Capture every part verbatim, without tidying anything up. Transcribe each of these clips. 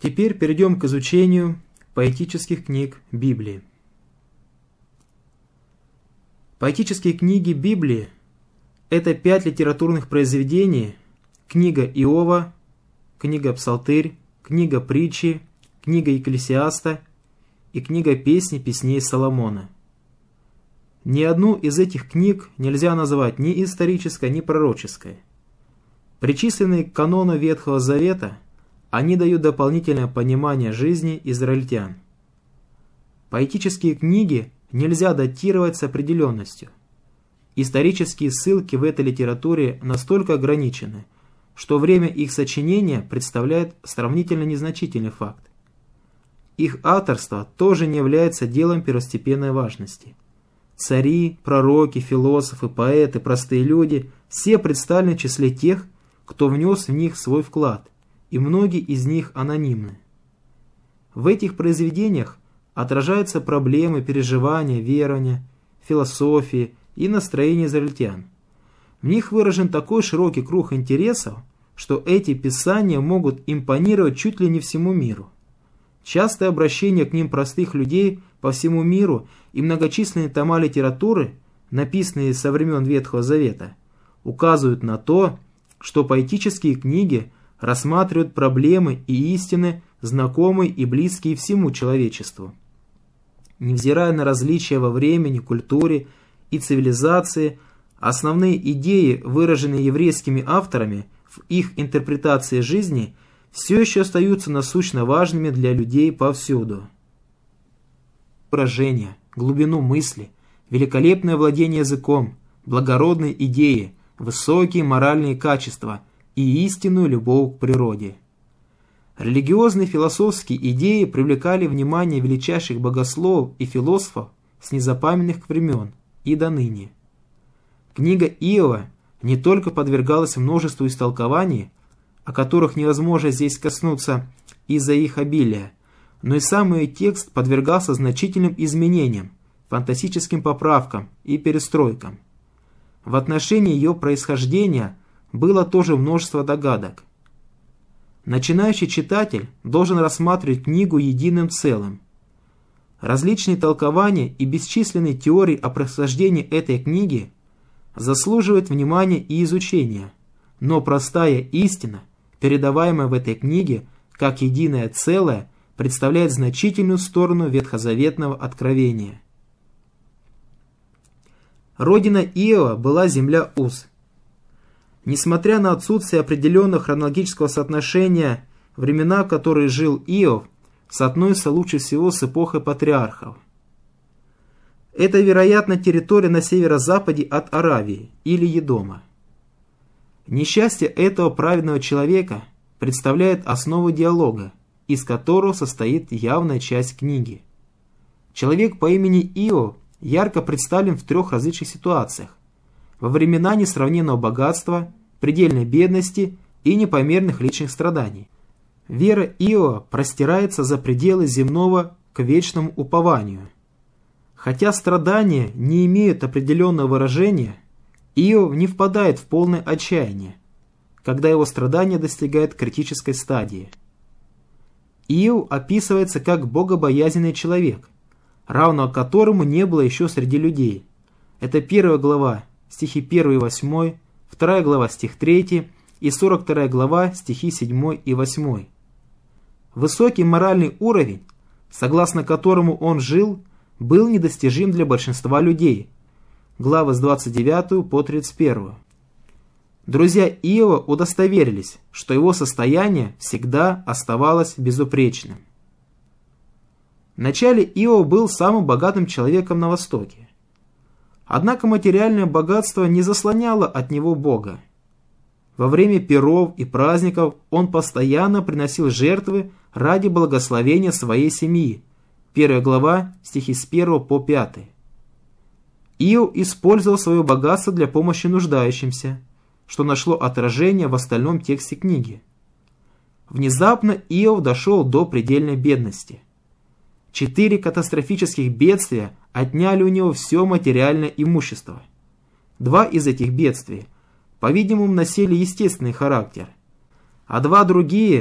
Теперь перейдем к изучению поэтических книг Библии. Поэтические книги Библии – это пять литературных произведений: книга Иова, книга Псалтырь, книга Притчи, книга Екклесиаста и книга Песни песней Соломона. Ни одну из этих книг нельзя назвать ни исторической, ни пророческой. Причисленные к канону Ветхого Завета, они дают дополнительное понимание жизни израильтян. Поэтические книги нельзя датировать с определенностью. Исторические ссылки в этой литературе настолько ограничены, что время их сочинения представляет сравнительно незначительный факт. Их авторство тоже не является делом первостепенной важности. Цари, пророки, философы, поэты, простые люди – все представлены в числе тех, кто внес в них свой вклад, и многие из них анонимны. В этих произведениях отражаются проблемы, переживания, верования, философии и настроения израильтян. В них выражен такой широкий круг интересов, что эти писания могут импонировать чуть ли не всему миру. Частое обращение к ним простых людей по всему миру и многочисленные тома литературы, написанные со времен Ветхого Завета, указывают на то, что поэтические книги рассматривают проблемы и истины, знакомые и близкие всему человечеству. Невзирая на различия во времени, культуре и цивилизации, основные идеи, выраженные еврейскими авторами в их интерпретации жизни, все еще остаются насущно важными для людей повсюду. Выражение, глубину мысли, великолепное владение языком, благородные идеи, высокие моральные качества и истинную любовь к природе. Религиозные философские идеи привлекали внимание величайших богословов и философов с незапамятных времен и до ныне. Книга Иова не только подвергалась множеству истолкований, о которых невозможно здесь коснуться из-за их обилия, но и сам ее текст подвергался значительным изменениям, фантастическим поправкам и перестройкам. В отношении ее происхождения было тоже множество догадок. Начинающий читатель должен рассматривать книгу единым целым. Различные толкования и бесчисленные теории о происхождении этой книги заслуживают внимания и изучения, но простая истина, передаваемая в этой книге как единое целое, представляет значительную сторону ветхозаветного откровения. Родина Иова была земля Уз. Несмотря на отсутствие определенного хронологического соотношения, времена, в которые жил Иов, соотносятся лучше всего с эпохой патриархов. Это, вероятно, территория на северо-западе от Аравии или Едома. Несчастье этого праведного человека представляет основу диалога, из которого состоит явная часть книги. Человек по имени Иов ярко представлен в трех различных ситуациях: во времена несравненного богатства, предельной бедности и непомерных личных страданий. Вера Иова простирается за пределы земного к вечному упованию. Хотя страдания не имеют определенного выражения, Иов не впадает в полное отчаяние, когда его страдания достигают критической стадии. Иов описывается как богобоязненный человек, равного которому не было еще среди людей. Это первая глава, стихи первый и восьмой, вторая глава, стих третий и сорок вторая глава, стихи седьмой и восьмой. Высокий моральный уровень, согласно которому он жил, был недостижим для большинства людей. Главы с двадцать девятой по тридцать первую. Друзья Иова удостоверились, что его состояние всегда оставалось безупречным. Вначале Иов был самым богатым человеком на Востоке. Однако материальное богатство не заслоняло от него Бога. Во время пиров и праздников он постоянно приносил жертвы ради благословения своей семьи. Первая глава, стихи с первого по пятый. Иов использовал свое богатство для помощи нуждающимся, что нашло отражение в остальном тексте книги. Внезапно Иов дошел до предельной бедности. Четыре катастрофических бедствия отняли у него все материальное имущество. Два из этих бедствий, по-видимому, носили естественный характер, а два другие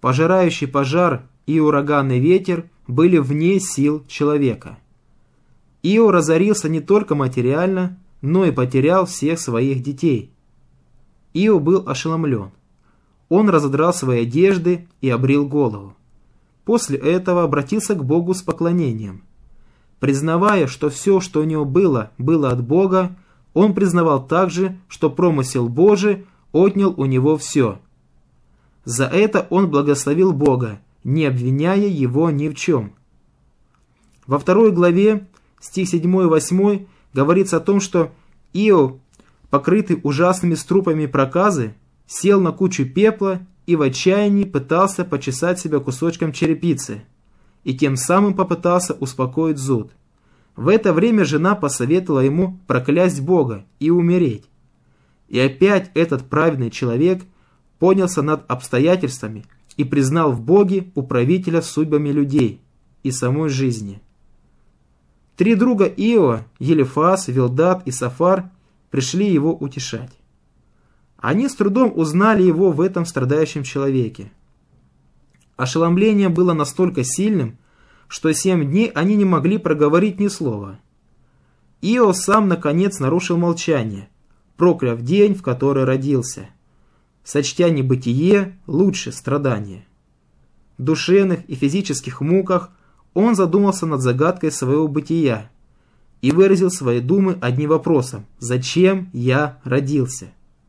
пожирающий пожар и ураганный ветер были вне сил человека. Иов разорился не только материально, но и потерял всех своих детей. Иов был ошеломлен. Он разодрал свои одежды и обрил голову. После этого обратился к Богу с поклонением. Признавая, что все, что у него было, было от Бога, он признавал также, что промысел Божий отнял у него все. За это он благословил Бога, не обвиняя его ни в чем. Во второй главе, стих седьмой и восьмой, говорится о том, что Иов, покрытый ужасными струпами проказы, сел на кучу пепла и в отчаянии пытался почесать себя кусочком черепицы, и тем самым попытался успокоить зуд. В это время жена посоветовала ему проклясть Бога и умереть. И опять этот праведный человек поднялся над обстоятельствами и признал в Боге управителя судьбами людей и самой жизни. Три друга Иова, Елифаз, Вилдад и Сафар, пришли его утешать. Они с трудом узнали его в этом страдающем человеке. Ошеломление было настолько сильным, что семь дней они не могли проговорить ни слова. Иов сам, наконец, нарушил молчание, прокляв день, в который родился, сочтя небытие лучше страдания. В душевных и физических муках он задумался над загадкой своего бытия и выразил свои думы одним вопросом: «Зачем я родился?».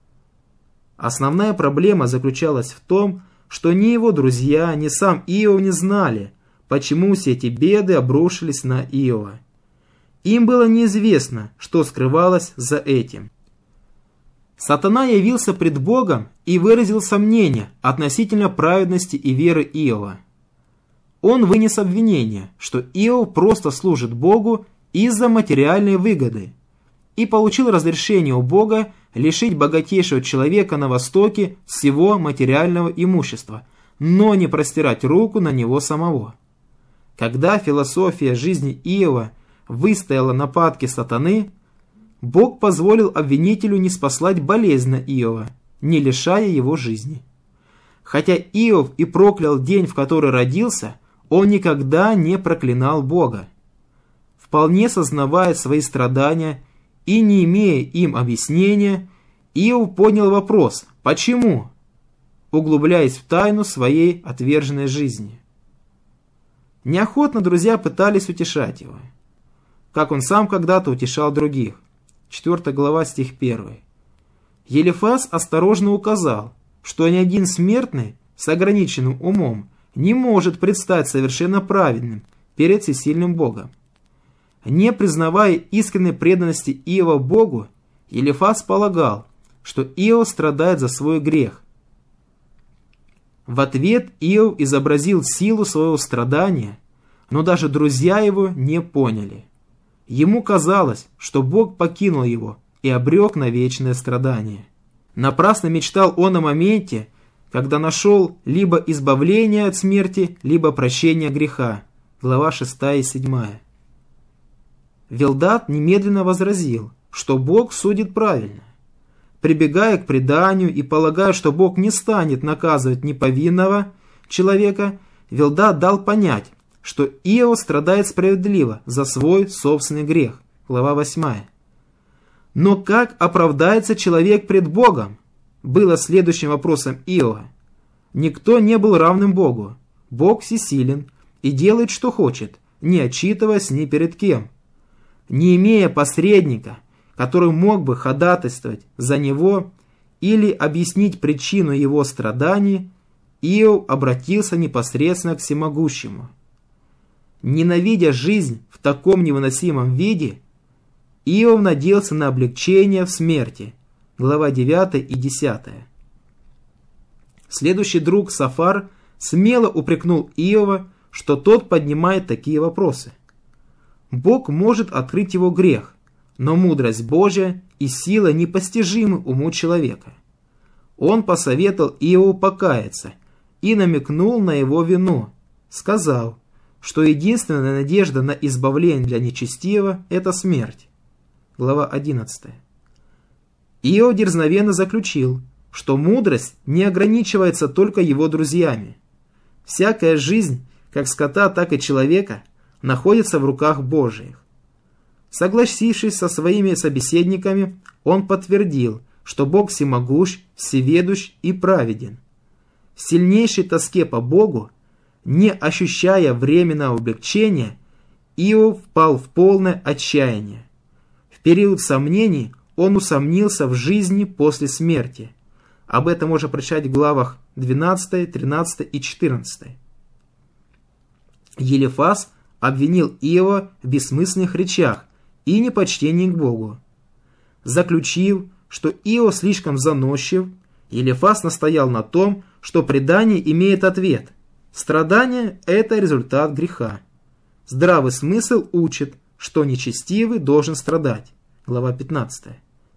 Основная проблема заключалась в том, что ни его друзья, ни сам Иов не знали, почему все эти беды обрушились на Иова. Им было неизвестно, что скрывалось за этим. Сатана явился пред Богом и выразил сомнения относительно праведности и веры Иова. Он вынес обвинение, что Иов просто служит Богу из-за материальной выгоды, и получил разрешение у Бога лишить богатейшего человека на Востоке всего материального имущества, но не простирать руку на него самого. Когда философия жизни Иова выстояла нападки сатаны, Бог позволил обвинителю не спаслать болезнь на Иова, не лишая его жизни. Хотя Иов и проклял день, в который родился, он никогда не проклинал Бога. Вполне сознавая свои страдания и не имея им объяснения, Иов поднял вопрос «Почему?», углубляясь в тайну своей отверженной жизни. Неохотно друзья пытались утешать его, как он сам когда-то утешал других. четвёртая глава, стих первый. Елифаз осторожно указал, что ни один смертный с ограниченным умом не может предстать совершенно праведным перед всесильным Богом. Не признавая искренней преданности Иова Богу, Елифаз полагал, что Иов страдает за свой грех. В ответ Иов изобразил силу своего страдания, но даже друзья его не поняли. Ему казалось, что Бог покинул его и обрек на вечное страдание. Напрасно мечтал он о моменте, когда нашел либо избавление от смерти, либо прощение греха. Глава шестая и седьмая. Вилдад немедленно возразил, что Бог судит правильно. Прибегая к преданию и полагая, что Бог не станет наказывать неповинного человека, Вилдад дал понять, что Иов страдает справедливо за свой собственный грех. Глава восьмая. Но как оправдается человек пред Богом? Было следующим вопросом Иова. Никто не был равным Богу. Бог всесилен и делает, что хочет, не отчитываясь ни перед кем. Не имея посредника, который мог бы ходатайствовать за него или объяснить причину его страданий, Иов обратился непосредственно к всемогущему. Ненавидя жизнь в таком невыносимом виде, Иов надеялся на облегчение в смерти. Глава девятая и десятая. Следующий друг Сафар смело упрекнул Иова, что тот поднимает такие вопросы. Бог может открыть его грех, но мудрость Божия и сила непостижимы уму человека. Он посоветовал Иову покаяться и намекнул на его вину, сказав, что единственная надежда на избавление для нечестивого – это смерть. Глава одиннадцатая. Иов дерзновенно заключил, что мудрость не ограничивается только его друзьями. Всякая жизнь, как скота, так и человека, находится в руках Божиих. Согласившись со своими собеседниками, он подтвердил, что Бог всемогущ, всеведущ и праведен. В сильнейшей тоске по Богу, не ощущая временного облегчения, Иов впал в полное отчаяние. В период сомнений он усомнился в жизни после смерти. Об этом можно прочитать в главах двенадцатой, тринадцатой и четырнадцатой. Елифаз обвинил Иова в бессмысленных речах и непочтении к Богу. Заключив, что Иов слишком заносчив, Елифаз настоял на том, что предание имеет ответ. Страдание – это результат греха. Здравый смысл учит, что нечестивый должен страдать. Глава пятнадцатая.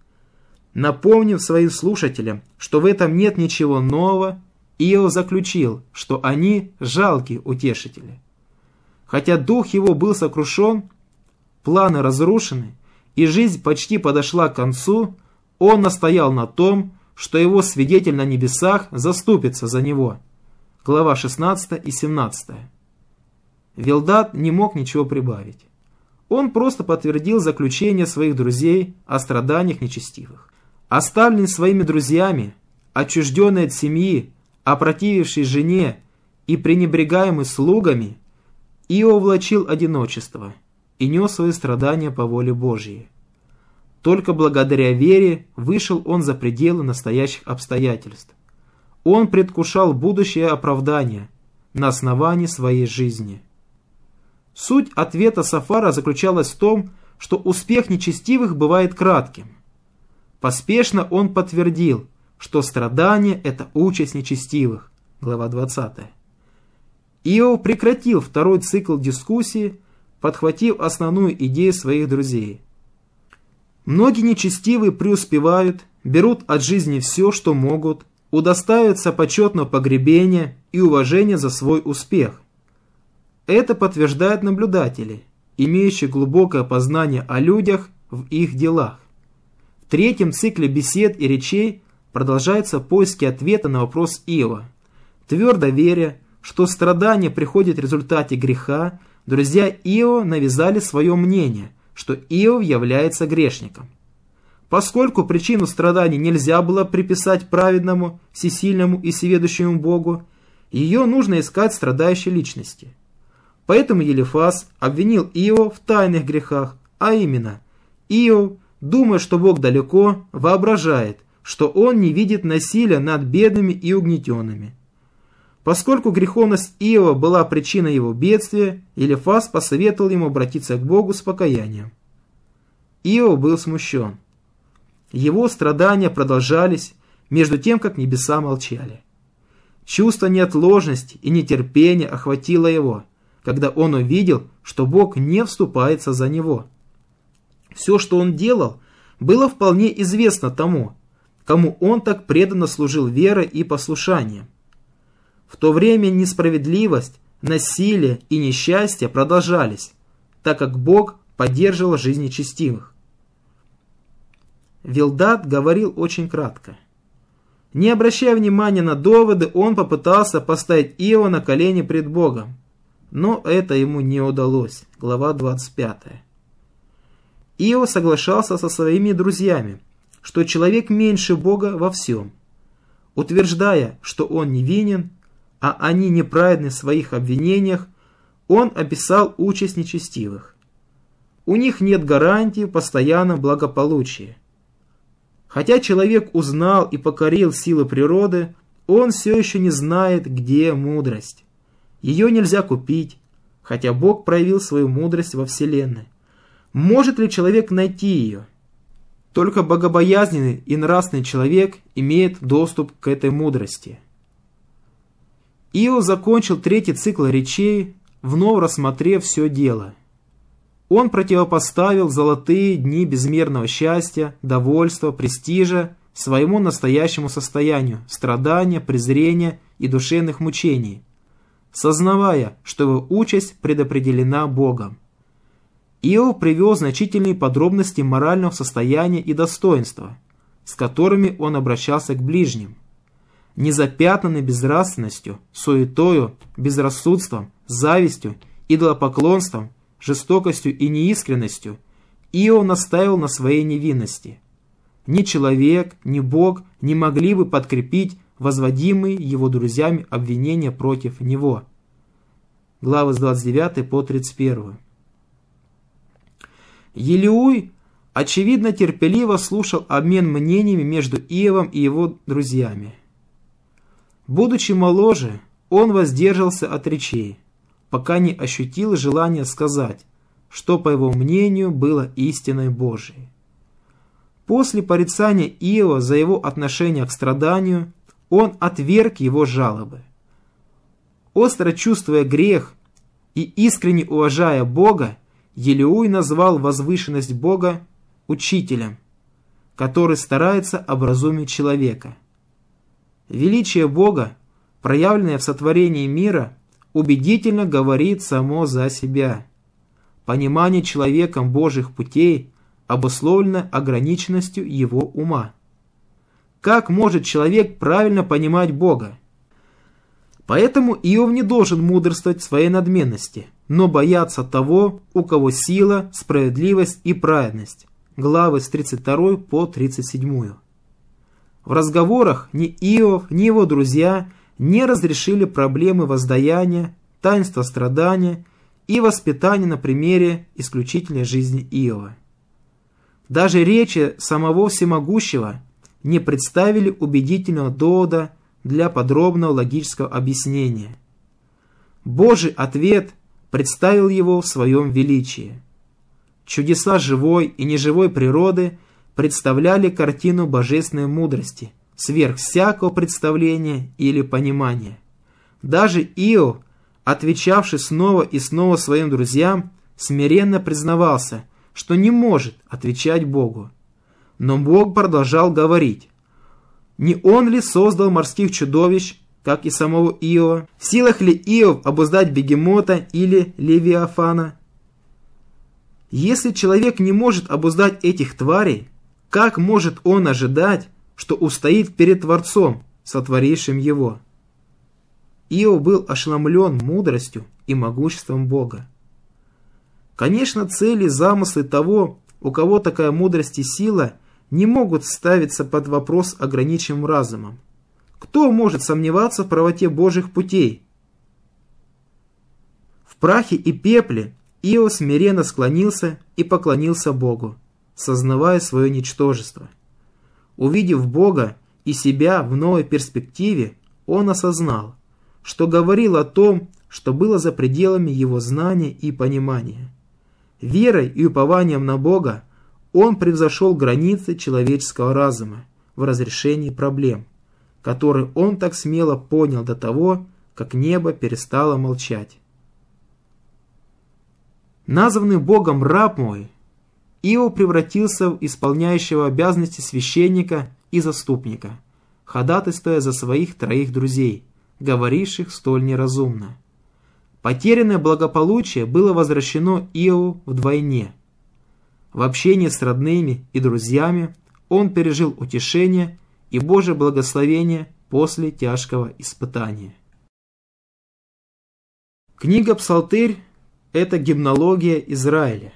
Напомнив своим слушателям, что в этом нет ничего нового, Иов заключил, что они жалкие утешители. Хотя дух его был сокрушен, планы разрушены, и жизнь почти подошла к концу, он настоял на том, что его свидетель на небесах заступится за него. Глава шестнадцатая и семнадцатая. Вилдад не мог ничего прибавить. Он просто подтвердил заключение своих друзей о страданиях нечестивых. Оставленный своими друзьями, отчужденный от семьи, опротививший жене и пренебрегаемый слугами, Иов влачил одиночество и нес свои страдания по воле Божьей. Только благодаря вере вышел он за пределы настоящих обстоятельств. Он предвкушал будущее оправдание на основании своей жизни. Суть ответа Сафара заключалась в том, что успех нечестивых бывает кратким. Поспешно он подтвердил, что страдание – это участь нечестивых. Глава двадцатая. Иов прекратил второй цикл дискуссии, подхватив основную идею своих друзей. Многие нечестивые преуспевают, берут от жизни все, что могут, удостаиваются почетного погребения и уважения за свой успех. Это подтверждают наблюдатели, имеющие глубокое познание о людях в их делах. В третьем цикле бесед и речей продолжаются поиски ответа на вопрос Иова. Твердо веря, что страдания приходят в результате греха, друзья Иова навязали свое мнение, что Иов является грешником. Поскольку причину страданий нельзя было приписать праведному, всесильному и всеведущему Богу, ее нужно искать в страдающей личности. Поэтому Елифаз обвинил Иова в тайных грехах, а именно, Иов, думая, что Бог далеко, воображает, что он не видит насилия над бедными и угнетенными. Поскольку греховность Иова была причиной его бедствия, Елифаз посоветовал ему обратиться к Богу с покаянием. Иов был смущен. Его страдания продолжались, между тем, как небеса молчали. Чувство неотложности и нетерпения охватило его, когда он увидел, что Бог не вступается за него. Все, что он делал, было вполне известно тому, кому он так преданно служил верой и послушанием. В то время несправедливость, насилие и несчастье продолжались, так как Бог поддерживал жизни нечестивых. Вилдад говорил очень кратко. Не обращая внимания на доводы, он попытался поставить Иова на колени пред Богом, но это ему не удалось. Глава двадцать пятая. Иов соглашался со своими друзьями, что человек меньше Бога во всем. Утверждая, что он невинен, а они неправедны в своих обвинениях, он описал участь нечестивых. У них нет гарантии постоянного благополучия. Хотя человек узнал и покорил силы природы, он все еще не знает, где мудрость. Ее нельзя купить, хотя Бог проявил свою мудрость во Вселенной. Может ли человек найти ее? Только богобоязненный и нравственный человек имеет доступ к этой мудрости. Иов закончил третий цикл речей, вновь рассмотрев все дело. Он противопоставил золотые дни безмерного счастья, довольства, престижа своему настоящему состоянию, страдания, презрения и душевных мучений, сознавая, что его участь предопределена Богом. Иов привел значительные подробности морального состояния и достоинства, с которыми он обращался к ближним. не запятнанный безнравственностью, суетою, безрассудством, завистью, идолопоклонством, жестокостью и неискренностью, Иов настаивал на своей невинности. Ни человек, ни Бог не могли бы подкрепить возводимые его друзьями обвинения против него. Главы с двадцать девятой по тридцать первую. Елеуй, очевидно, терпеливо слушал обмен мнениями между Иовом и его друзьями. Будучи моложе, он воздержался от речей, пока не ощутил желание сказать, что, по его мнению, было истиной Божией. После порицания Иова за его отношение к страданию, он отверг его жалобы. Остро чувствуя грех и искренне уважая Бога, Елеуй назвал возвышенность Бога учителем, который старается образумить человека. Величие Бога, проявленное в сотворении мира, убедительно говорит само за себя. Понимание человеком Божьих путей обусловлено ограниченностью его ума. Как может человек правильно понимать Бога? Поэтому Иов не должен мудрствовать в своей надменности, но бояться того, у кого сила, справедливость и праведность. Главы с тридцать второй по тридцать седьмую. В разговорах ни Иов, ни его друзья не разрешили проблемы воздаяния, таинства страдания и воспитания на примере исключительной жизни Иова. Даже речи самого всемогущего не представили убедительного довода для подробного логического объяснения. Божий ответ представил его в своем величии. Чудеса живой и неживой природы представляли картину божественной мудрости, сверх всякого представления или понимания. Даже Иов, отвечавший снова и снова своим друзьям, смиренно признавался, что не может отвечать Богу. Но Бог продолжал говорить: «Не Он ли создал морских чудовищ, как и самого Иова? В силах ли Иов обуздать бегемота или левиафана? Если человек не может обуздать этих тварей, как может он ожидать, что устоит перед Творцом, сотворившим его?» Иов был ошеломлен мудростью и могуществом Бога. Конечно, цели и замыслы того, у кого такая мудрость и сила, не могут ставиться под вопрос ограниченным разумом. Кто может сомневаться в правоте Божьих путей? В прахе и пепле Иов смиренно склонился и поклонился Богу, сознавая свое ничтожество. Увидев Бога и себя в новой перспективе, он осознал, что говорил о том, что было за пределами его знания и понимания. Верой и упованием на Бога он превзошел границы человеческого разума в разрешении проблем, которые он так смело понял до того, как небо перестало молчать. Названный Богом раб мой, Иов превратился в исполняющего обязанности священника и заступника, ходатайствуя за своих троих друзей, говоривших столь неразумно. Потерянное благополучие было возвращено Иову вдвойне. В общении с родными и друзьями он пережил утешение и Божие благословение после тяжкого испытания. Книга «Псалтырь» – это гимнология Израиля.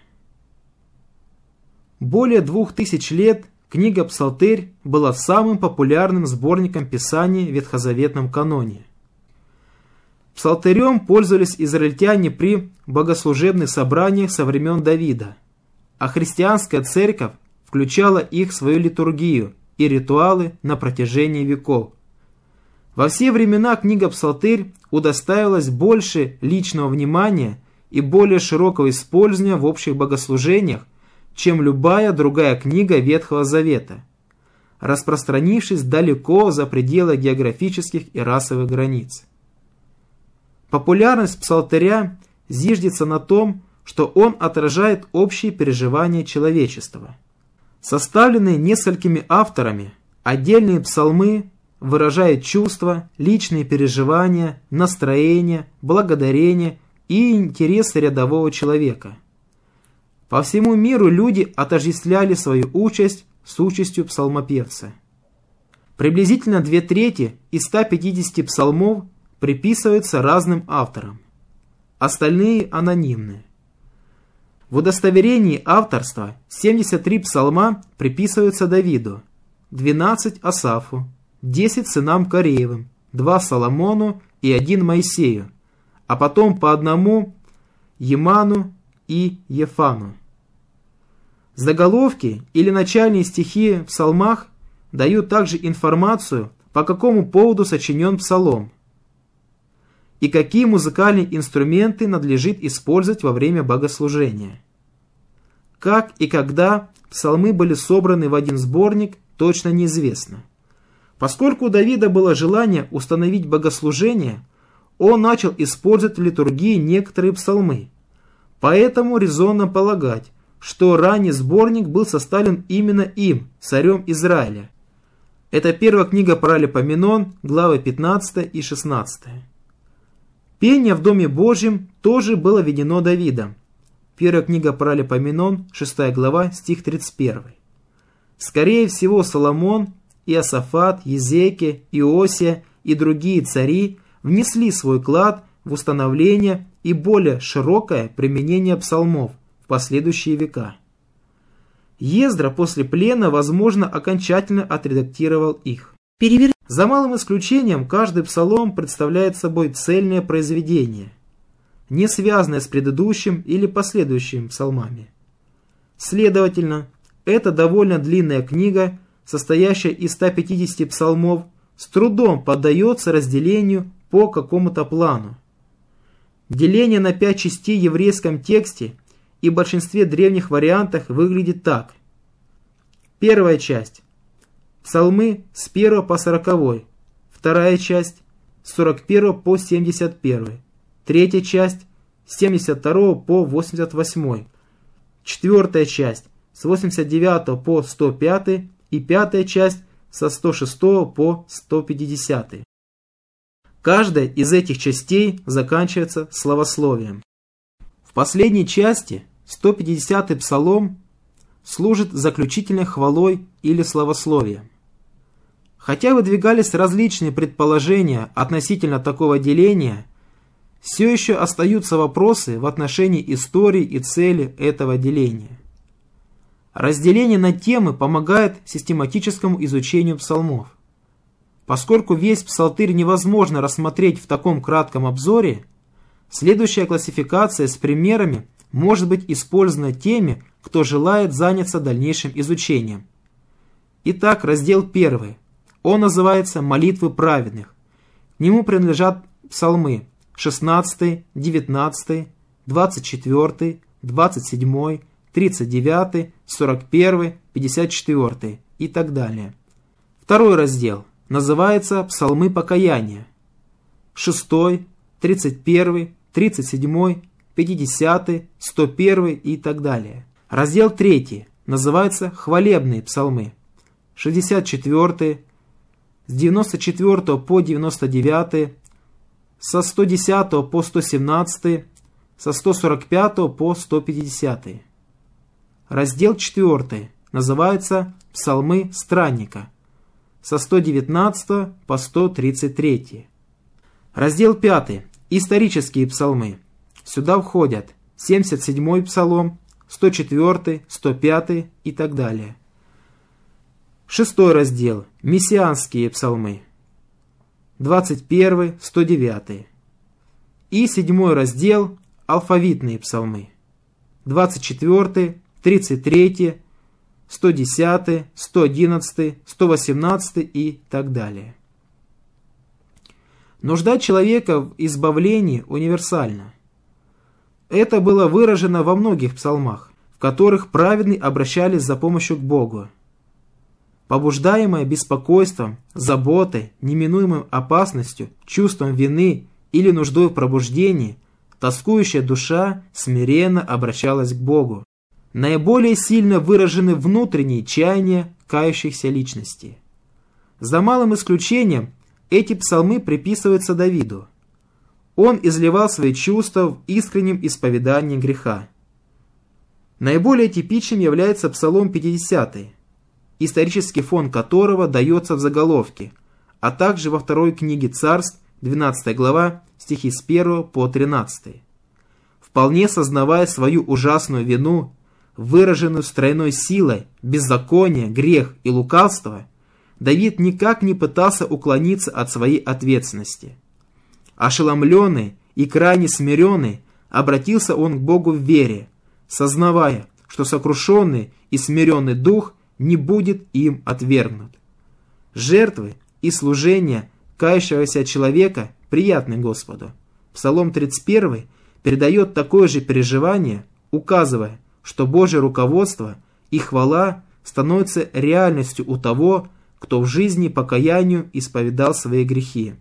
Более двух тысяч лет книга «Псалтырь» была самым популярным сборником писаний в ветхозаветном каноне. Псалтырем пользовались израильтяне при богослужебных собраниях со времен Давида, а христианская церковь включала их в свою литургию и ритуалы на протяжении веков. Во все времена книга «Псалтырь» удостаивалась больше личного внимания и более широкого использования в общих богослужениях, чем любая другая книга Ветхого Завета, распространившись далеко за пределы географических и расовых границ. Популярность псалтыря зиждется на том, что он отражает общие переживания человечества. Составленные несколькими авторами, отдельные псалмы выражают чувства, личные переживания, настроения, благодарения и интересы рядового человека. По всему миру люди отождествляли свою участь с участью псалмопевца. Приблизительно две трети из ста пятидесяти псалмов приписываются разным авторам. Остальные анонимны. В удостоверении авторства семьдесят три псалма приписываются Давиду, двенадцать Асафу, десять сынам Кореевым, два Соломону и один Моисею, а потом по одному Еману и Ефану. Заголовки или начальные стихи в псалмах дают также информацию, по какому поводу сочинен псалом и какие музыкальные инструменты надлежит использовать во время богослужения. Как и когда псалмы были собраны в один сборник, точно неизвестно. Поскольку у Давида было желание установить богослужение, он начал использовать в литургии некоторые псалмы. Поэтому резонно полагать, что ранний сборник был составлен именно им, царем Израиля. Это первая книга Паралипоменон, главы пятнадцатая и шестнадцатая. Пение в Доме Божьем тоже было введено Давидом. Первая книга Паралипоменон, шестая глава, стих тридцать первый. Скорее всего, Соломон, Иосафат, Езекия, Иосия и другие цари внесли свой вклад в установление и более широкое применение псалмов в последующие века. Ездра после плена, возможно, окончательно отредактировал их. Перевер... За малым исключением, каждый псалом представляет собой цельное произведение, не связанное с предыдущим или последующими псалмами. Следовательно, эта довольно длинная книга, состоящая из ста пятидесяти псалмов, с трудом поддается разделению по какому-то плану. Деление на пять частей в еврейском тексте и в большинстве древних вариантах выглядит так. Первая часть. Псалмы с первого по сороковой. Вторая часть. С сорок первого по семьдесят первый. Третья часть. С семьдесят второго по восемьдесят восьмой. Четвертая часть. С восемьдесят девятого по сто пятый. И пятая часть. Со сто шестого по сто пятидесятый. Каждая из этих частей заканчивается словословием. В последней части сто пятидесятый псалом служит заключительной хвалой или словословием. Хотя выдвигались различные предположения относительно такого деления, все еще остаются вопросы в отношении истории и цели этого деления. Разделение на темы помогает систематическому изучению псалмов. Поскольку весь псалтырь невозможно рассмотреть в таком кратком обзоре, следующая классификация с примерами может быть использована теми, кто желает заняться дальнейшим изучением. Итак, раздел первый. Он называется «Молитвы праведных». К нему принадлежат псалмы шестнадцатый, девятнадцатый, двадцать четвёртый, двадцать седьмой, тридцать девятый, сорок первый, пятьдесят четвёртый и так далее. Второй раздел называется «Псалмы покаяния». шестой, тридцать первый, тридцать седьмой, пятидесятый, сто первый и так далее. Раздел третий называется «Хвалебные псалмы». шестьдесят четвёртый, с девяносто четвёртого по девяносто девятый, со сто десятого по сто семнадцатый, со сто сорок пятого по сто пятидесятый. Раздел четвёртый называется «Псалмы странника», со сто девятнадцатого по сто тридцать третий. Раздел пятый. Исторические псалмы. Сюда входят семьдесят седьмой псалом, сто четвёртый, сто пятый и так далее. Шестой раздел. Мессианские псалмы. двадцать первый, сто девятый. И седьмой раздел. Алфавитные псалмы. двадцать четвёртый, тридцать третий, сто десятый, сто одиннадцатый, сто восемнадцатый и так далее. Нужда человека в избавлении универсальна. Это было выражено во многих псалмах, в которых праведные обращались за помощью к Богу. Побуждаемая беспокойством, заботой, неминуемой опасностью, чувством вины или нуждой в пробуждении, тоскующая душа смиренно обращалась к Богу. Наиболее сильно выражены внутренние чаяния кающихся личностей. За малым исключением, эти псалмы приписываются Давиду. Он изливал свои чувства в искреннем исповедании греха. Наиболее типичным является Псалом пятидесятый. исторический фон которого дается в заголовке, а также во второй книге Царств, двенадцатая глава, стихи с первого по тринадцатый. Вполне сознавая свою ужасную вину, выраженную стройной силой, беззаконие, грех и лукавство, Давид никак не пытался уклониться от своей ответственности. Ошеломленный и крайне смиренный, обратился он к Богу в вере, сознавая, что сокрушенный и смиренный дух не будет им отвергнут. Жертвы и служения кающегося человека приятны Господу. Псалом тридцать один передает такое же переживание, указывая, что Божье руководство и хвала становятся реальностью у того, кто в жизни покаянию исповедал свои грехи.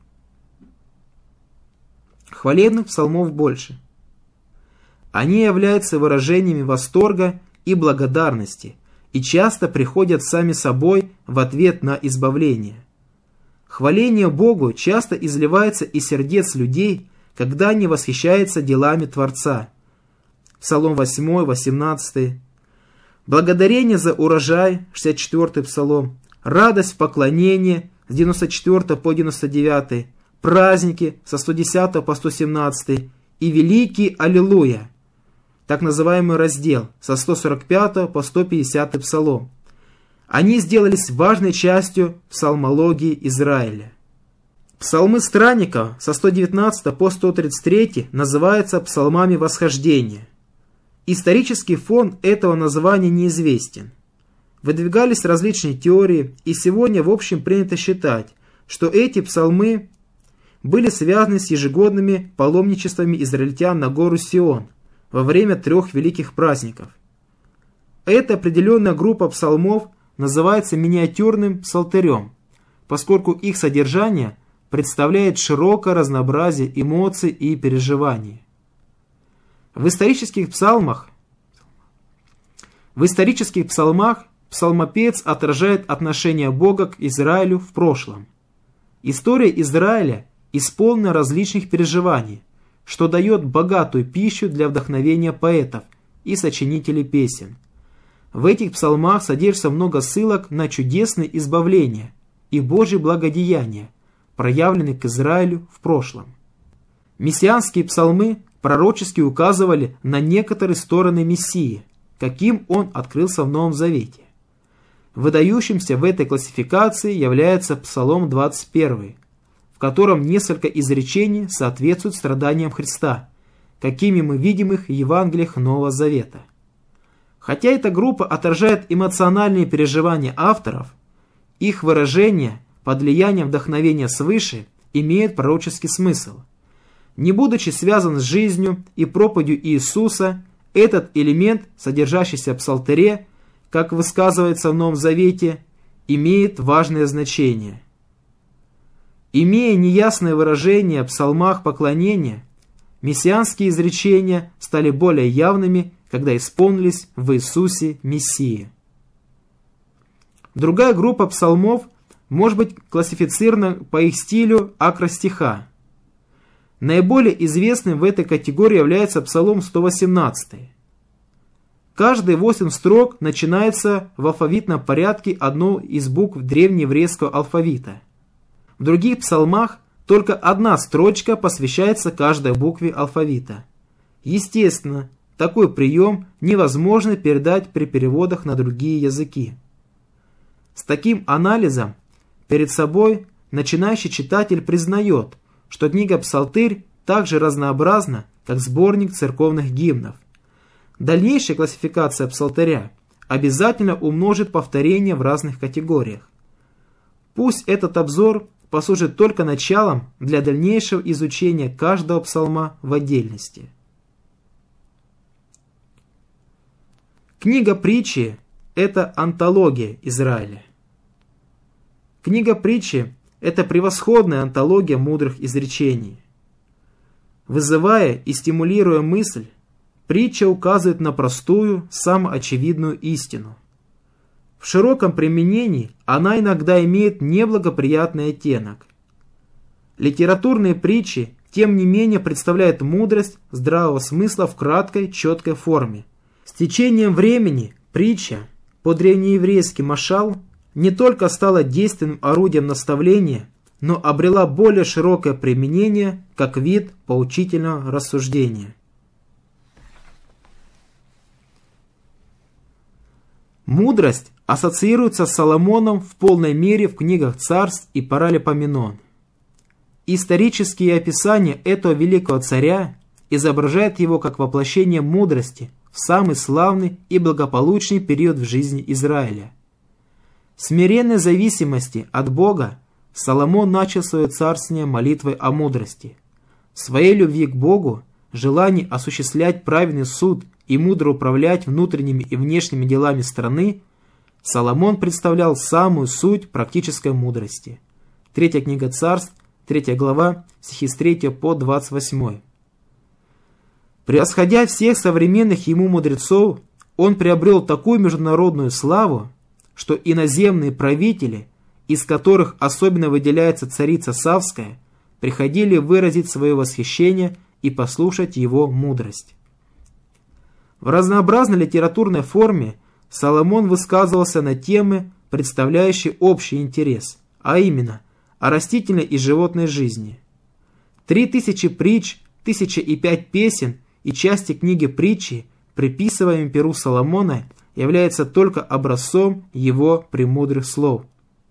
Хвалебных псалмов больше. Они являются выражениями восторга и благодарности и часто приходят сами собой в ответ на избавление. Хваление Богу часто изливается из сердец людей, когда они восхищаются делами Творца. Псалом восьмой, восемнадцатый. Благодарение за урожай, шестьдесят четвёртый псалом. Радость в поклонении, с девяносто четвёртого по девяносто девятый. Праздники, со сто десятого по сто семнадцатый. И великий Аллилуйя, так называемый раздел, со сто сорок пятого по сто пятидесятый псалом. Они сделались важной частью псалмологии Израиля. Псалмы странников со сто девятнадцатого по сто тридцать третий называются псалмами восхождения. Исторический фон этого названия неизвестен. Выдвигались различные теории, и сегодня в общем принято считать, что эти псалмы были связаны с ежегодными паломничествами израильтян на гору Сион во время трех великих праздников. Эта определенная группа псалмов называется миниатюрным псалтырем, поскольку их содержание представляет широкое разнообразие эмоций и переживаний. В исторических псалмах, в исторических псалмах псалмопевец отражает отношение Бога к Израилю в прошлом. История Израиля исполнена различных переживаний, что дает богатую пищу для вдохновения поэтов и сочинителей песен. В этих псалмах содержится много ссылок на чудесные избавления и Божьи благодеяния, проявленные к Израилю в прошлом. Мессианские псалмы пророчески указывали на некоторые стороны Мессии, каким он открылся в Новом Завете. Выдающимся в этой классификации является Псалом двадцать один, в котором несколько изречений соответствуют страданиям Христа, какими мы видим их в Евангелиях Нового Завета. Хотя эта группа отражает эмоциональные переживания авторов, их выражения под влиянием вдохновения свыше имеют пророческий смысл. Не будучи связан с жизнью и проповедью Иисуса, этот элемент, содержащийся в псалтыре, как высказывается в Новом Завете, имеет важное значение. Имея неясное выражение в псалмах поклонения, мессианские изречения стали более явными, когда исполнились в Иисусе Мессии. Другая группа псалмов может быть классифицирована по их стилю акростиха. Наиболее известным в этой категории является Псалом сто восемнадцатый. Каждые восемь строк начинается в алфавитном порядке одной из букв древнееврейского алфавита. В других псалмах только одна строчка посвящается каждой букве алфавита. Естественно, такой прием невозможно передать при переводах на другие языки. С таким анализом перед собой начинающий читатель признает, что книга «Псалтырь» так же разнообразна, как сборник церковных гимнов. Дальнейшая классификация псалтыря обязательно умножит повторения в разных категориях. Пусть этот обзор послужит только началом для дальнейшего изучения каждого псалма в отдельности. Книга Притчи – это антология Израиля. Книга Притчи – это превосходная антология мудрых изречений. Вызывая и стимулируя мысль, притча указывает на простую, самоочевидную истину. В широком применении она иногда имеет неблагоприятный оттенок. Литературные притчи, тем не менее, представляют мудрость здравого смысла в краткой, четкой форме. С течением времени притча, по-древнееврейски машал, не только стала действенным орудием наставления, но обрела более широкое применение как вид поучительного рассуждения. Мудрость ассоциируется с Соломоном в полной мере в книгах Царств и Паралипоменон. Исторические описания этого великого царя изображают его как воплощение мудрости в самый славный и благополучный период в жизни Израиля. В смиренной зависимости от Бога Соломон начал свое царствование молитвой о мудрости. В своей любви к Богу, желании осуществлять праведный суд и мудро управлять внутренними и внешними делами страны, Соломон представлял самую суть практической мудрости. Третья книга Царств, третья глава, стихи с третьего по двадцать восьмой. Превосходя всех современных ему мудрецов, он приобрел такую международную славу, что иноземные правители, из которых особенно выделяется царица Савская, приходили выразить свое восхищение и послушать его мудрость. В разнообразной литературной форме Соломон высказывался на темы, представляющие общий интерес, а именно о растительной и животной жизни. Три тысячи притч, тысяча и пять песен и части книги притчи, приписываемые перу Соломона, являются только образцом его премудрых слов.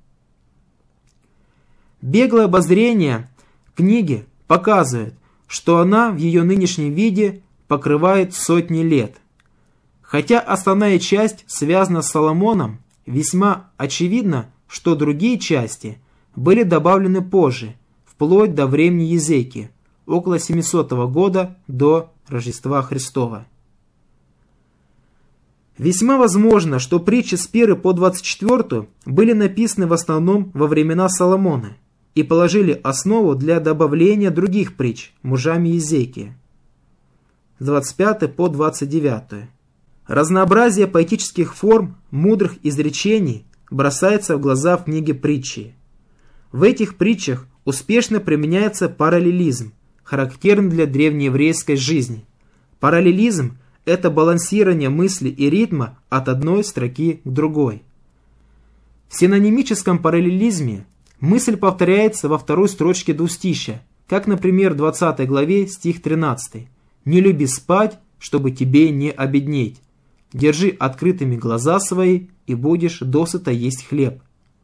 Беглое обозрение книги показывает, что она в ее нынешнем виде покрывает сотни лет. Хотя основная часть связана с Соломоном, весьма очевидно, что другие части были добавлены позже, вплоть до времени Езекии, около семисотого года до Рождества Христова. Весьма возможно, что притчи с первой по двадцать четвёртую были написаны в основном во времена Соломона и положили основу для добавления других притч мужами Езекии, с двадцать пятой по двадцать девятую. Разнообразие поэтических форм, мудрых изречений бросается в глаза в книге притчи. В этих притчах успешно применяется параллелизм, характерный для древнееврейской жизни. Параллелизм – это балансирование мысли и ритма от одной строки к другой. В синонимическом параллелизме мысль повторяется во второй строчке двустишья, как, например, в двадцатой главе, стих тринадцатый. «Не люби спать, чтобы тебе не обеднеть. Держи открытыми глаза свои, и будешь досыта есть хлеб».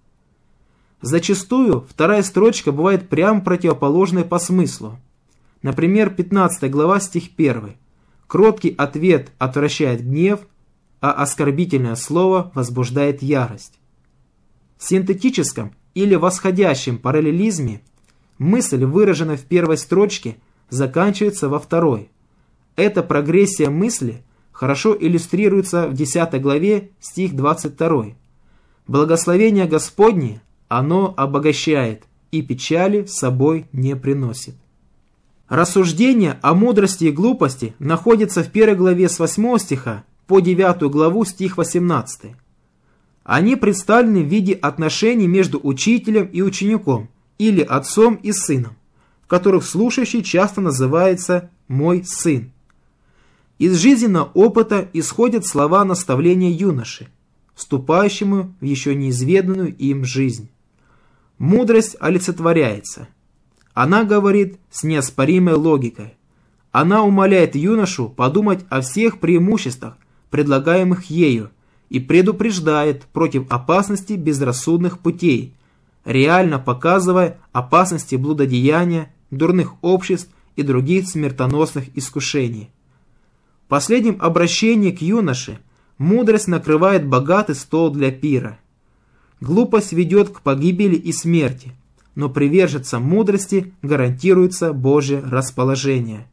Зачастую вторая строчка бывает прямо противоположной по смыслу. Например, пятнадцатая глава, стих первый. «Кроткий ответ отвращает гнев, а оскорбительное слово возбуждает ярость». В синтетическом или восходящем параллелизме мысль, выраженная в первой строчке, заканчивается во второй. Эта прогрессия мысли хорошо иллюстрируется в десятой главе, стих двадцать второй. «Благословение Господне, оно обогащает, и печали с собой не приносит». Рассуждение о мудрости и глупости находится в первой главе с восьмого стиха по девятую главу, стих восемнадцатый. Они представлены в виде отношений между учителем и учеником или отцом и сыном, в которых слушающий часто называется «мой сын». Из жизненного опыта исходят слова наставления юноши, вступающему в еще неизведанную им жизнь. Мудрость олицетворяется. Она говорит с неоспоримой логикой. Она умаляет юношу подумать о всех преимуществах, предлагаемых ею, и предупреждает против опасности безрассудных путей, реально показывая опасности блудодеяния, дурных обществ и других смертоносных искушений. В последнем обращении к юноше мудрость накрывает богатый стол для пира. Глупость ведет к погибели и смерти, но приверженцам мудрости гарантируется Божье расположение.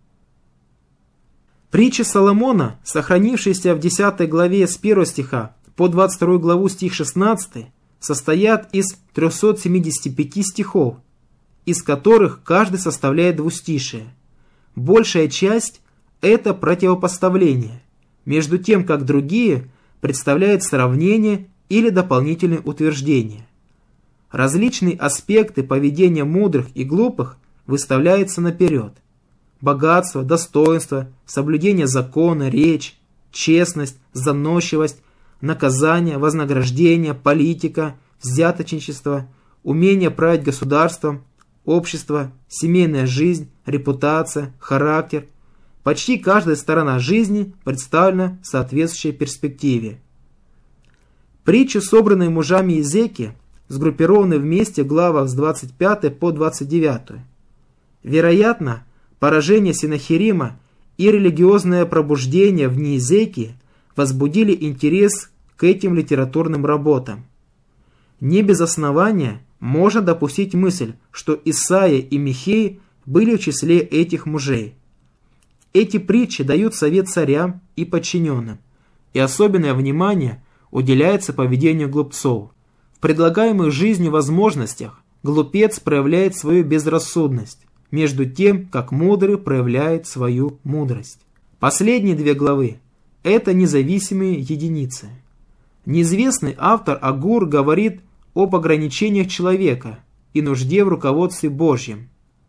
Притчи Соломона, сохранившиеся в десятой главе с первого стиха по двадцать вторую главу стих шестнадцатый, состоят из трёхсот семидесяти пяти стихов, из которых каждый составляет двустишие. Большая часть – это противопоставление, между тем как другие представляют сравнение или дополнительные утверждения. Различные аспекты поведения мудрых и глупых выставляются наперед. Богатство, достоинство, соблюдение закона, речь, честность, заносчивость, наказание, вознаграждение, политика, взяточничество, умение править государством, общество, семейная жизнь, репутация, характер. Почти каждая сторона жизни представлена в соответствующей перспективе. Притчи, собранные мужами Иезекии, сгруппированы вместе в главах с двадцать пятой по двадцать девятую. Вероятно, поражение Сеннахерима и религиозное пробуждение в дни Иезекии возбудили интерес к этим литературным работам. Не без основания можно допустить мысль, что Исаия и Михей были в числе этих мужей. Эти притчи дают совет царям и подчиненным, и особенное внимание уделяется поведению глупцов. В предлагаемых жизнью возможностях глупец проявляет свою безрассудность, между тем, как мудрый проявляет свою мудрость. Последние две главы – это независимые единицы. Неизвестный автор Агур говорит об ограничениях человека и нужде в руководстве Божьем.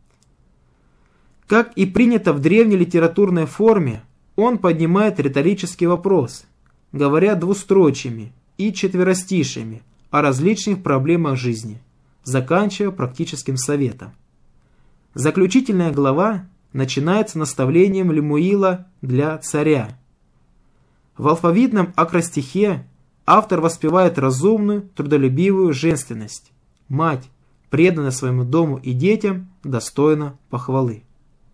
Как и принято в древней литературной форме, он поднимает риторический вопрос, говоря двустрочиями и четверостишиями о различных проблемах жизни, заканчивая практическим советом. Заключительная глава начинается наставлением Лемуила для царя. В алфавитном акростихе автор воспевает разумную, трудолюбивую женственность. Мать, преданная своему дому и детям, достойна похвалы.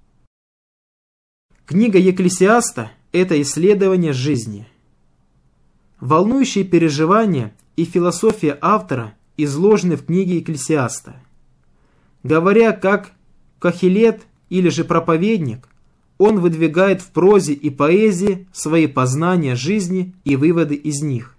Книга Екклесиаста – это исследование жизни. Волнующие переживания и философия автора изложены в книге Екклесиаста. Говоря как кахилет или же проповедник, он выдвигает в прозе и поэзии свои познания жизни и выводы из них.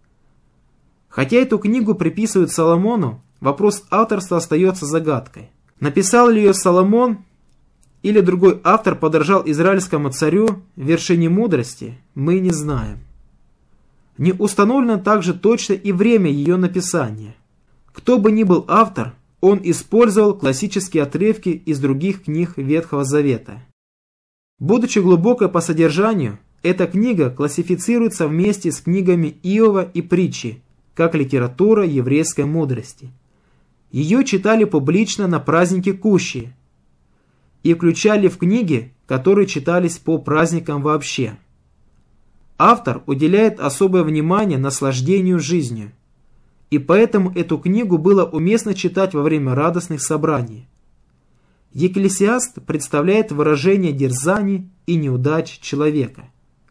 Хотя эту книгу приписывают Соломону, вопрос авторства остается загадкой. Написал ли ее Соломон или другой автор подражал израильскому царю в вершине мудрости, мы не знаем. Не установлено также точно и время ее написания. Кто бы ни был автор, он использовал классические отрывки из других книг Ветхого Завета. Будучи глубокой по содержанию, эта книга классифицируется вместе с книгами Иова и Притчи, как литература еврейской мудрости. Ее читали публично на празднике Кущи и включали в книги, которые читались по праздникам вообще. Автор уделяет особое внимание наслаждению жизнью, и поэтому эту книгу было уместно читать во время радостных собраний. Екклесиаст представляет выражение дерзаний и неудач человека.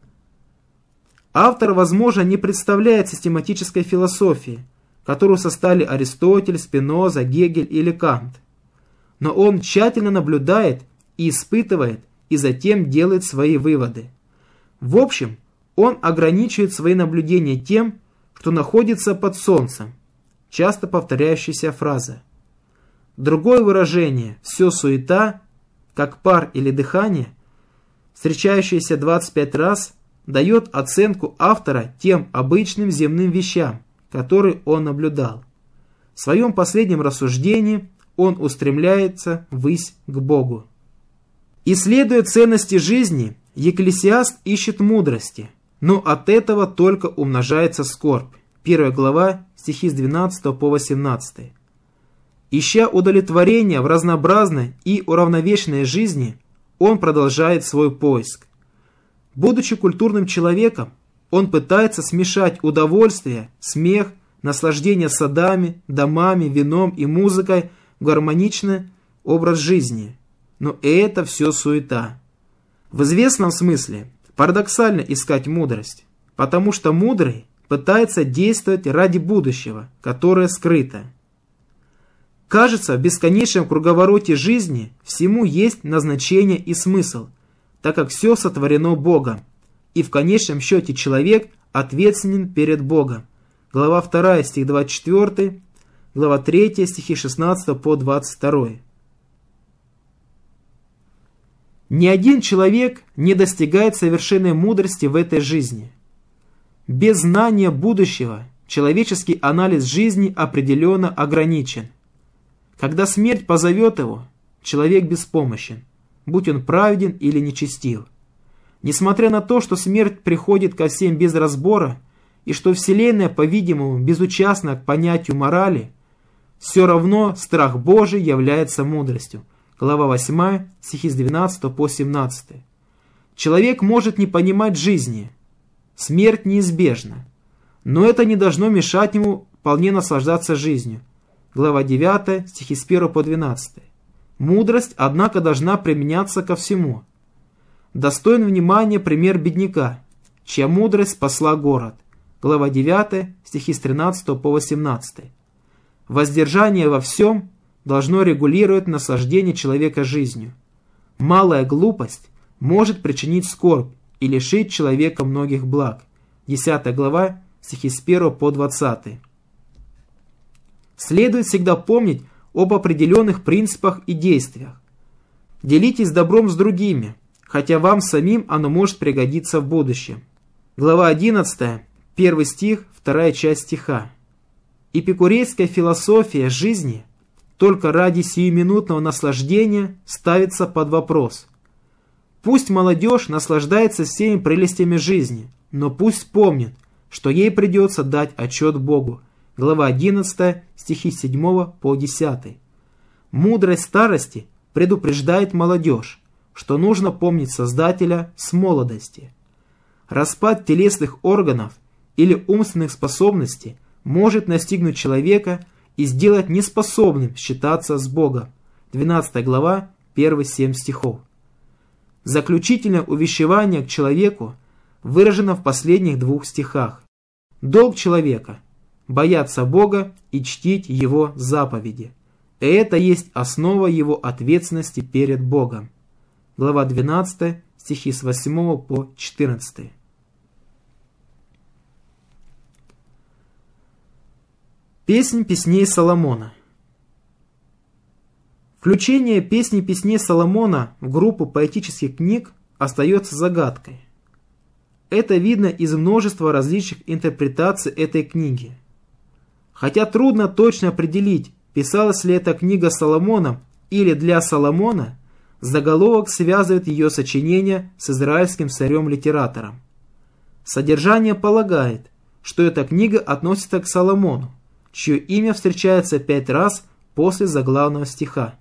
Автор, возможно, не представляет систематической философии, которую составили Аристотель, Спиноза, Гегель или Кант, но он тщательно наблюдает и испытывает, и затем делает свои выводы. В общем, он ограничивает свои наблюдения тем, что находится под солнцем, часто повторяющаяся фраза. Другое выражение «все суета», как пар или дыхание, встречающееся двадцать пять раз, дает оценку автора тем обычным земным вещам, которые он наблюдал. В своем последнем рассуждении он устремляется ввысь к Богу. Исследуя ценности жизни, Екклесиаст ищет мудрости, но от этого только умножается скорбь. Первая глава, стихи с двенадцатого по восемнадцатый. Ища удовлетворения в разнообразной и уравновешенной жизни, он продолжает свой поиск. Будучи культурным человеком, он пытается смешать удовольствие, смех, наслаждение садами, домами, вином и музыкой в гармоничный образ жизни. Но это все суета. В известном смысле парадоксально искать мудрость, потому что мудрый пытается действовать ради будущего, которое скрыто. Кажется, в бесконечном круговороте жизни всему есть назначение и смысл, так как все сотворено Богом, и в конечном счете человек ответственен перед Богом. Глава вторая, стих двадцать четвёртый, глава третья, стихи шестнадцатого по двадцать второй. Ни один человек не достигает совершенной мудрости в этой жизни. Без знания будущего человеческий анализ жизни определенно ограничен. Когда смерть позовет его, человек беспомощен, будь он праведен или нечестив. Несмотря на то, что смерть приходит ко всем без разбора, и что Вселенная, по-видимому, безучастна к понятию морали, все равно страх Божий является мудростью. Глава восьмая, стихи с двенадцатого по семнадцатый. Человек может не понимать жизни. Смерть неизбежна. Но это не должно мешать ему вполне наслаждаться жизнью. Глава девятая, стихи с первого по двенадцатый. Мудрость, однако, должна применяться ко всему. Достоин внимания пример бедняка, чья мудрость спасла город. Глава девятая, стихи с тринадцатого по восемнадцатый. Воздержание во всем должно регулировать наслаждение человека жизнью. Малая глупость может причинить скорбь и лишить человека многих благ. десятая глава, стихи с первого по двадцатый. Следует всегда помнить об определенных принципах и действиях. Делитесь добром с другими, хотя вам самим оно может пригодиться в будущем. Глава одиннадцатая, первый стих, вторая часть стиха. Эпикурейская философия жизни только ради сиюминутного наслаждения ставится под вопрос. Пусть молодежь наслаждается всеми прелестями жизни, но пусть помнит, что ей придется дать отчет Богу. Глава одиннадцатая, стихи с седьмого по десятый. Мудрость старости предупреждает молодежь, что нужно помнить Создателя с молодости. Распад телесных органов или умственных способностей может настигнуть человека и сделать неспособным считаться с Богом. двенадцатая глава, первые семь стихов. Заключительное увещевание к человеку выражено в последних двух стихах. Долг человека – бояться Бога и чтить Его заповеди. И это есть основа его ответственности перед Богом. Глава двенадцатая, стихи с восьмого по четырнадцатый. Песнь песней Соломона. Включение песни песней Соломона в группу поэтических книг остается загадкой. Это видно из множества различных интерпретаций этой книги. Хотя трудно точно определить, писалась ли эта книга Соломоном или для Соломона, заголовок связывает ее сочинение с израильским царем-литератором. Содержание полагает, что эта книга относится к Соломону, чье имя встречается пять раз после заглавного стиха.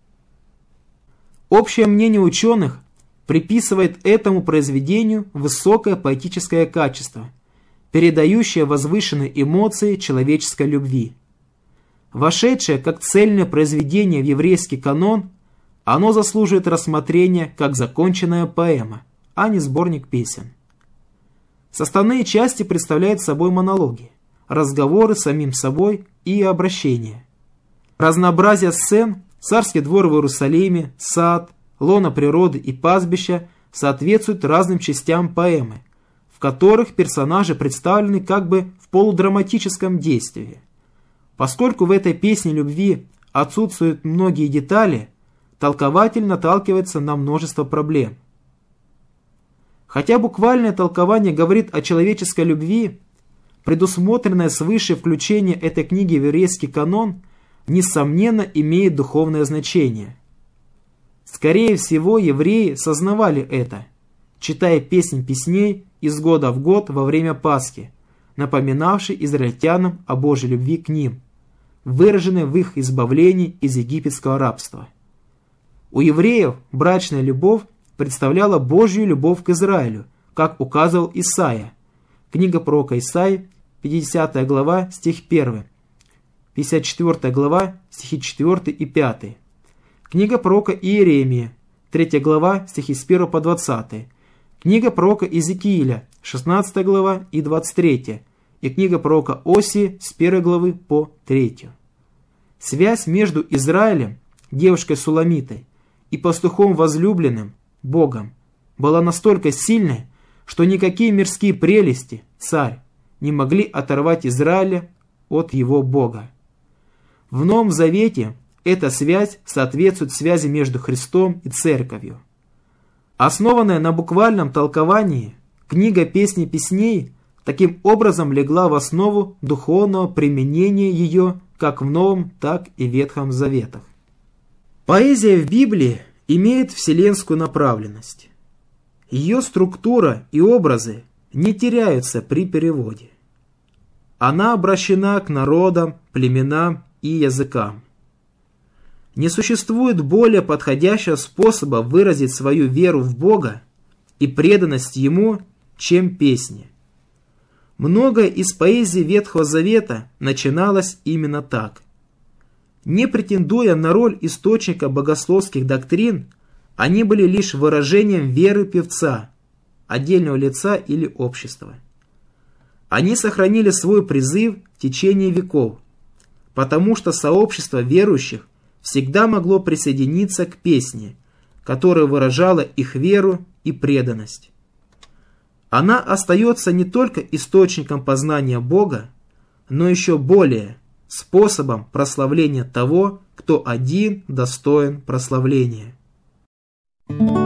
Общее мнение ученых приписывает этому произведению высокое поэтическое качество, передающее возвышенные эмоции человеческой любви. Вошедшее как цельное произведение в еврейский канон, оно заслуживает рассмотрения как законченная поэма, а не сборник песен. Составные части представляют собой монологи, разговоры с самим собой и обращения. Разнообразие сцен, царский двор в Иерусалиме, сад, лоно природы и пастбища соответствуют разным частям поэмы, в которых персонажи представлены как бы в полудраматическом действии. Поскольку в этой песне любви отсутствуют многие детали, толкователь наталкивается на множество проблем. Хотя буквальное толкование говорит о человеческой любви, предусмотренное свыше включение этой книги в еврейский канон, несомненно, имеет духовное значение. Скорее всего, евреи сознавали это, читая песнь песней из года в год во время Пасхи, напоминавшей израильтянам о Божьей любви к ним, выраженной в их избавлении из египетского рабства. У евреев брачная любовь представляла Божью любовь к Израилю, как указывал Исаия. Книга пророка Исаии, пятидесятая глава, стих первый, пятьдесят четвёртая глава, стихи четвёртый и пятый. Книга пророка Иеремии, третья глава, стихи с первого по двадцатый. Книга пророка Иезекииля, шестнадцатая глава и двадцать третья. И книга пророка Осии с первой главы по третью. Связь между Израилем, девушкой Суламитой, и пастухом возлюбленным, Богом, была настолько сильной, что никакие мирские прелести, царь, не могли оторвать Израиля от его Бога. В Новом Завете эта связь соответствует связи между Христом и Церковью. Основанная на буквальном толковании, книга «Песни песней» таким образом легла в основу духовного применения ее как в Новом, так и Ветхом Заветах. Поэзия в Библии имеет вселенскую направленность. Ее структура и образы не теряются при переводе. она обращена к народам, племенам и языкам. Не существует более подходящего способа выразить свою веру в Бога и преданность Ему, чем песни. Многое из поэзии Ветхого Завета начиналось именно так. Не претендуя на роль источника богословских доктрин, они были лишь выражением веры певца, отдельного лица или общества. Они сохранили свой призыв в течение веков, потому что сообщество верующих всегда могло присоединиться к песне, которая выражала их веру и преданность. Она остается не только источником познания Бога, но еще более способом прославления того, кто один достоин прославления. Thank you.